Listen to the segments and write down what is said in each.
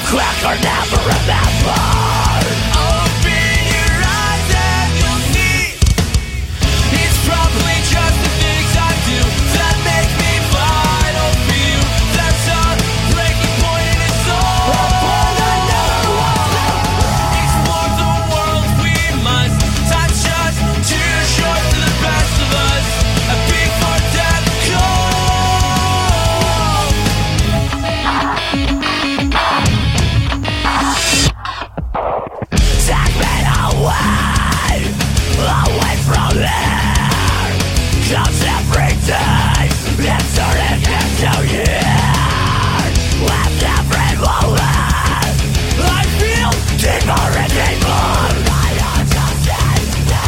quick or never remember. Open your eyes and you'll see it's probably just the things I do that make me vital for you. There's a breaking point in his soul. Explore the world we must. Time's just too short for the best of us. And before death comes. Take me away from here. 'Cause every day it's turning into years. With every moment I feel deeper and deeper. I understand.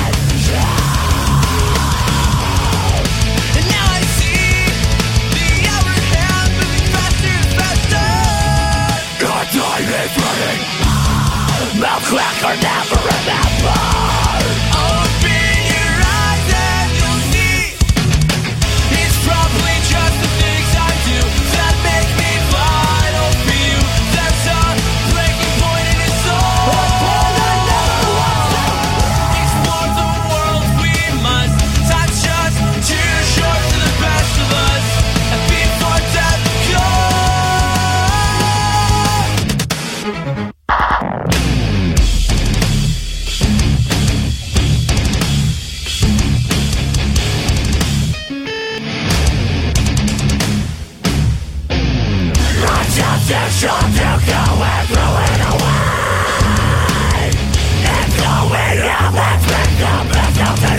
And now I see the hour hand moving faster and faster. Your time is running. Move quick or never remember. Open your eyes and you'll see it's probably just the things I do that make me vital for you. There's a breaking point in his soul. Explore the world we must. Time's just too short for the best of us. And before death comes. Not just a shot to go and throw it away. It's going up, let's bring the best of the